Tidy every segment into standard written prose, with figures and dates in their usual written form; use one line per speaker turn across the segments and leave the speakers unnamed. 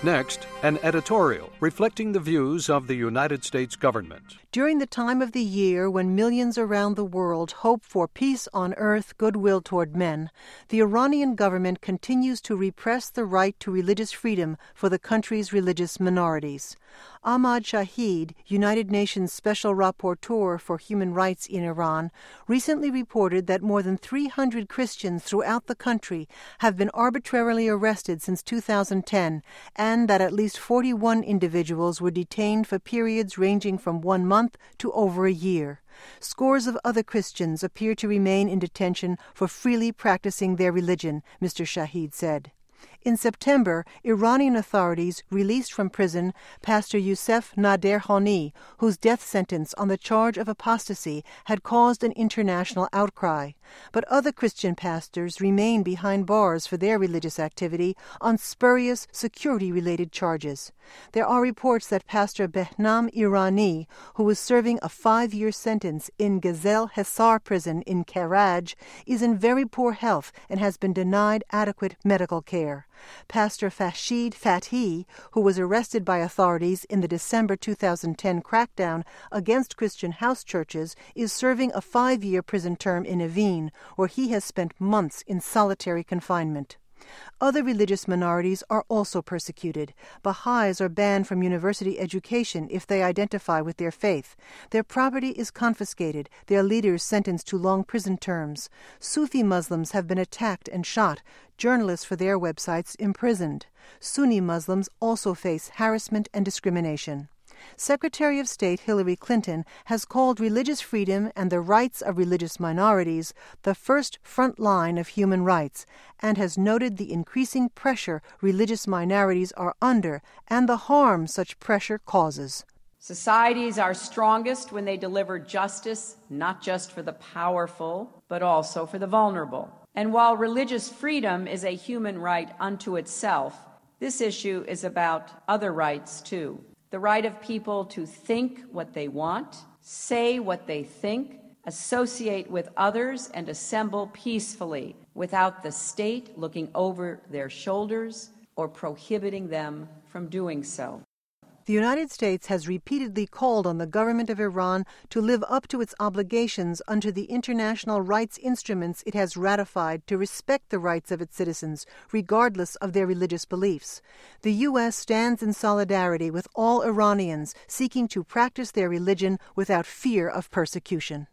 Next, an editorial reflecting the views of the United States government.
During the time of the year when millions around the world hope for peace on earth, goodwill toward men, the Iranian government continues to repress the right to religious freedom for the country's religious minorities. Ahmad Shahid, United Nations Special Rapporteur for Human Rights in Iran, recently reported that more than 300 Christians throughout the country have been arbitrarily arrested since 2010, and that at least 41 individuals were detained for periods ranging from 1 month to over a year. Scores of other Christians appear to remain in detention for freely practicing their religion, Mr. Shahid said. In September, Iranian authorities released from prison Pastor Youssef Naderkhani, whose death sentence on the charge of apostasy had caused an international outcry. But other Christian pastors remain behind bars for their religious activity on spurious security-related charges. There are reports that Pastor Behnam Irani, who was serving a 5-year sentence in Ghazel Hesar prison in Karaj, is in very poor health and has been denied adequate medical care. Pastor Fashid Fatih, who was arrested by authorities in the December 2010 crackdown against Christian house churches, is serving a 5-year prison term in Evin, where he has spent months in solitary confinement. Other religious minorities are also persecuted. Baha'is are banned from university education if they identify with their faith. Their property is confiscated, their leaders sentenced to long prison terms. Sufi Muslims have been attacked and shot, journalists for their websites imprisoned. Sunni Muslims also face harassment and discrimination. Secretary of State Hillary Clinton has called religious freedom and the rights of religious minorities the first front line of human rights, and has noted the increasing pressure religious minorities are under and the harm such pressure causes.
Societies are strongest when they deliver justice, not just for the powerful, but also for the vulnerable. And while religious freedom is a human right unto itself, this issue is about other rights too. The right of people to think what they want, say what they think, associate with others, and assemble peacefully without the state looking over their shoulders or prohibiting them from doing so.
The United States has repeatedly called on the government of Iran to live up to its obligations under the international rights instruments it has ratified to respect the rights of its citizens, regardless of their religious beliefs. The U.S. stands in solidarity with all Iranians seeking to practice their religion without fear of persecution.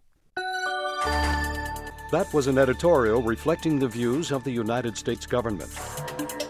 That was an editorial reflecting the views of the United States government.